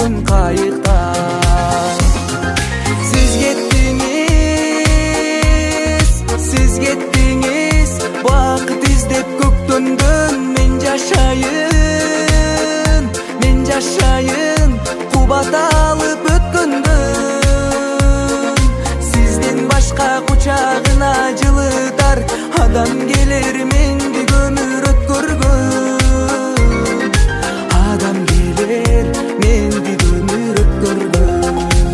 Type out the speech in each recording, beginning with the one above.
жүргөн кайыкта. Siz kеттiniz, bakıt izlep köktөндөн. Men жашайын, кубат алып өткөндөн. Сизден башка кучагына жылытар адам келер менди көмүр өткөргөн. Адам келер менди көмүр өткөргөн.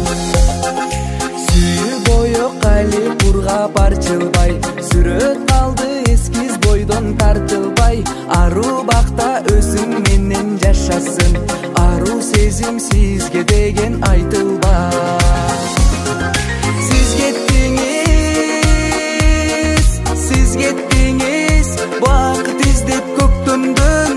Сүйүү бою кали кургап арчылбай, сүрөт калды эскиз бойдон тартылбай. Аруу бакта өзүң менен жашасын, аруу сезим сизге деген айтылбай. Siz kеттiniz, bakıt izlep köktөндөн.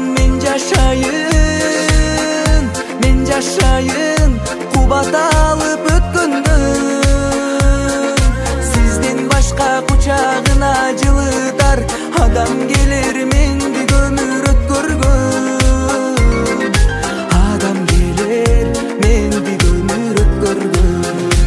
Men жашайын, кубат алып өткөндөн. Сизден башка кучагына жылытар адам келер менди көмүр өткөргөн. Адам келер менди көмүр өткөргөн.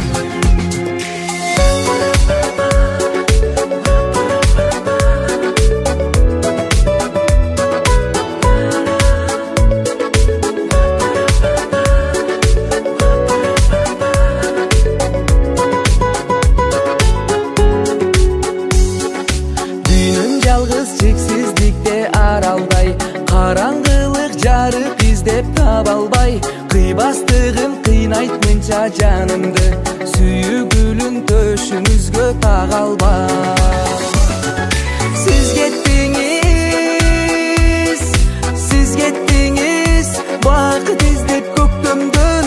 Жалгыз чексиздикте аралдай, караңгылык жарык издеп таба албай. Кыйбастыгым кыйнайт мынча жанымды, сүйүгүлүн төшүңүзгө тага албай. Siz kеттiniz, bakıt izlep köktөндөн.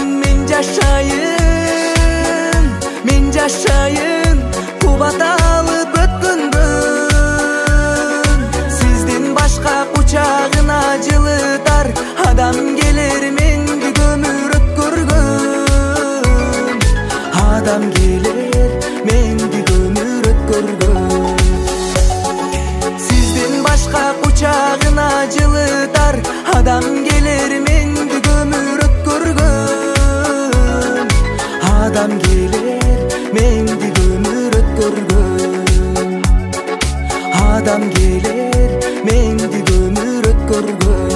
Men жашайын, кубат алып өткөндөн. Сизден башка кучагына жылытар адам келер менди көмүр өткөргөн. Адам келер менди көмүр өткөргөн. Сизден башка кучагына жылытар адам келер менди көмүр өткөргөн. Адам келер менди көмүр өткөргөн. Адам келер менди көмүр өткөргөн.